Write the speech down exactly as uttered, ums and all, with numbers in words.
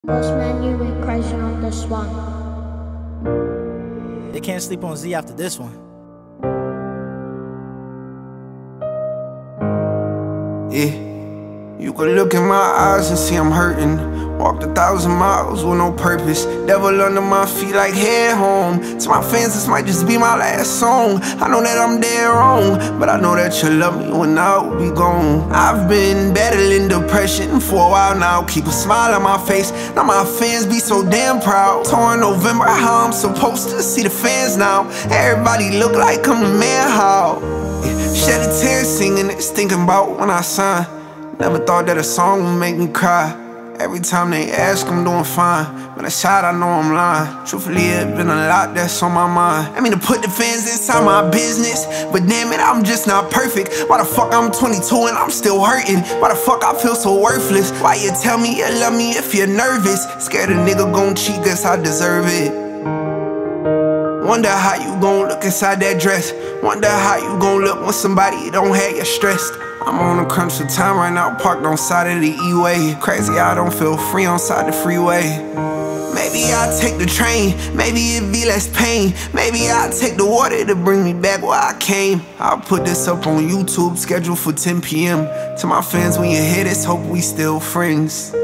Postman, you went crazy on this one. They can't sleep on Z after this one. Yeah. You could look in my eyes and see I'm hurting. Walked a thousand miles with no purpose. Devil under my feet like head home. To my fans, this might just be my last song. I know that I'm dead wrong, but I know that you love me when I will be gone. I've been battling depression for a while now. Keep a smile on my face, now my fans be so damn proud. Torn November, how I'm supposed to see the fans now. Everybody look like I'm the man, how? Yeah. Shed a tear singing this, thinking about when I signed. Never thought that a song would make me cry. Every time they ask, I'm doing fine, but inside I know I'm lying. Truthfully, it's been a lot that's on my mind. I mean to put the fans inside my business, but damn it, I'm just not perfect. Why the fuck I'm twenty-two and I'm still hurting? Why the fuck I feel so worthless? Why you tell me you love me if you're nervous? Scared a nigga gon' cheat, guess I deserve it. Wonder how you gon' look inside that dress. Wonder how you gon' look when somebody don't have you stressed. I'm on a crunch of time right now, parked on side of the E-way. Crazy, I don't feel free on side the freeway. Maybe I'll take the train, maybe it be less pain. Maybe I'll take the water to bring me back where I came. I'll put this up on YouTube, scheduled for ten P M To my fans, when you hear this, hope we still friends.